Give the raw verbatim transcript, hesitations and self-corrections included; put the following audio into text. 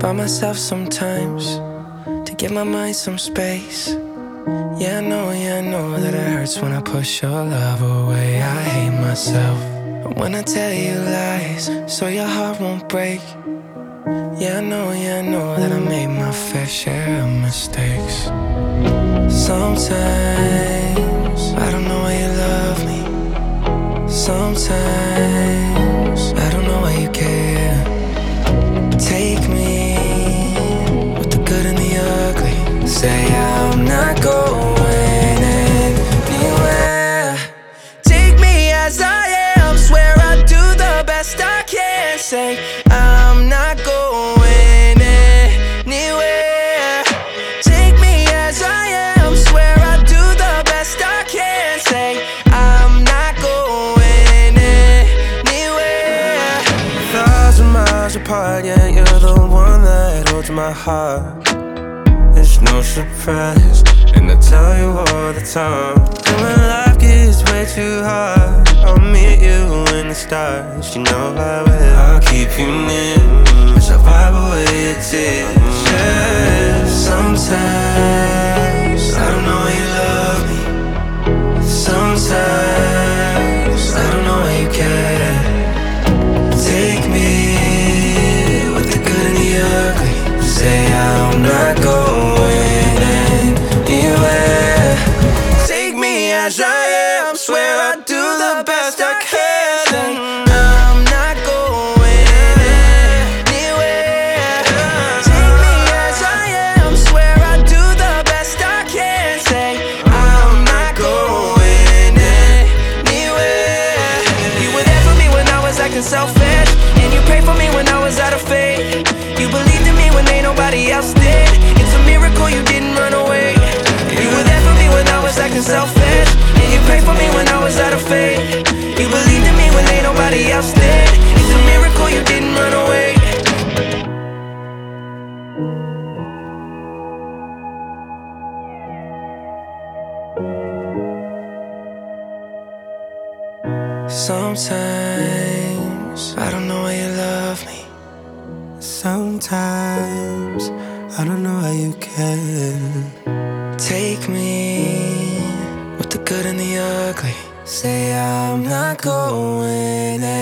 by myself sometimes to give my mind some space. Yeah, I know, yeah, I know that it hurts when I push your love away. I hate myself when I tell you lies so your heart won't break. Yeah, I know, yeah, I know that I made my fair share of mistakes. Sometimes I don't know why you love me. Sometimes I don't know why you care. Take me with the good and the ugly. Say I'm not going anywhere. Take me as I am. Swear I'll do the best I can. Say I'm not going anywhere. Take me as I am. Swear I'll do the best I can. Say I'm not going anywhere. Thousand miles apart, yeah, you're the one that holds my heart. It's no surprise, and I tell you all the time. And when life gets way too hard, I'll meet you in the stars. You know I will. I'll keep you near, as I wipe away your tears. Yeah, sometimes I don't know why you love me. Sometimes I don't know why you care. Take me with the good and the ugly. Say I'm not going anywhere. Take me as I am. Swear I'll do the best I can. Say I'm not going anywhere. Take me as I am. Swear I'll do the best I can. Say I'm not going anywhere. You were there for me when I was acting selfish, and you prayed for me when I was out of faith. You believed in me when ain't nobody else did. It's a miracle you didn't run away. You were there for me when I was acting selfish, and you prayed for me when I was out of faith. You believed in me when ain't nobody else did. It's a miracle you didn't run away. Sometimes I don't know why you love me. Sometimes I don't know how you can. Take me with the good and the ugly. Say I'm not going